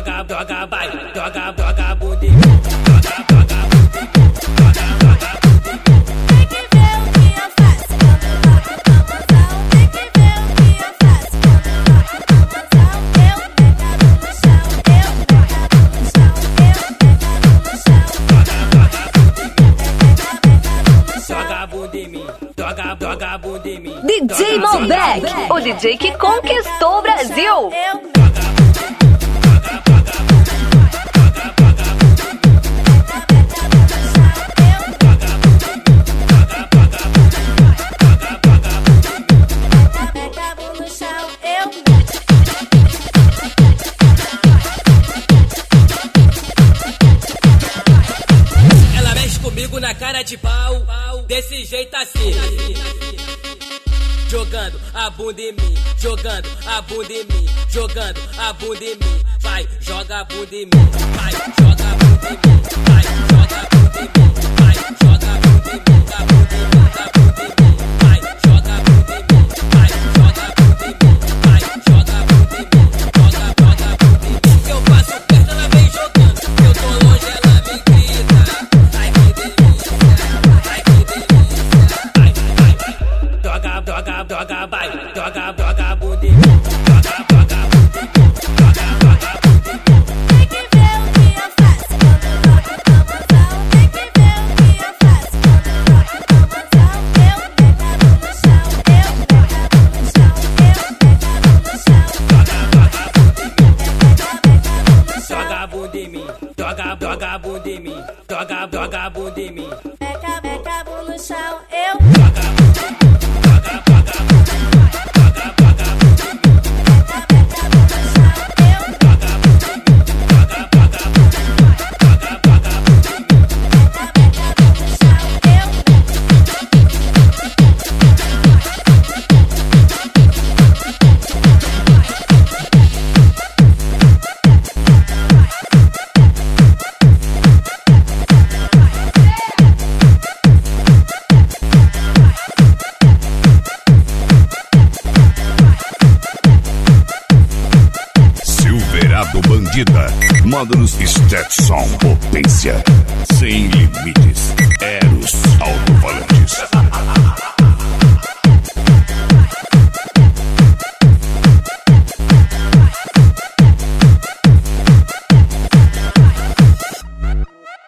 joga, vai, joga bunda em mim, joga bunda em mim, joga bunda em mim. Tem que ver o que eu faço quando eu toco com mozão. Tem que ver o que eu faço quando eu toco com mozão. Eu pegado no chão, eu pegado no chão, eu pegado no chão. Joga bunda em mim, joga bunda em mim. DJ Malbec, o DJ que conquistou o Brasil. Ela mexe comigo na cara de pau, desse jeito assim. Jogando a bunda em mim, jogando a bunda em mim, jogando a bunda em mim. Vai, joga a bunda em mim, vai, joga a bunda em mim, vai, joga a bunda em mim, vai, joga a bunda em mim, da bunda em mim, da bunda em mim, vai, joga a bunda em mim, vai, joga a bunda em mim, vai, joga a bunda em mim, joga a bunda em mim. Eu passo perto, ela vem jogando, eu tô longe, ela me grita. Ai que delícia, ai que delícia, vai, joga, vai, joga a bunda em mim, joga a bunda em mim, joga a bunda em mim. Tem que ver o que eu faço quando eu toco com mozão. Tem que ver o que eu faço quando eu toco com mozão. Eu pegado no chão, eu pegado no chão, eu pegado no chão. Joga a bunda em mim, joga a bunda em mim, joga a bunda em mim. Pegado no chão, eu Silverado Bandida, módulos Stetson, potência sem limites, Eros, alto-falante.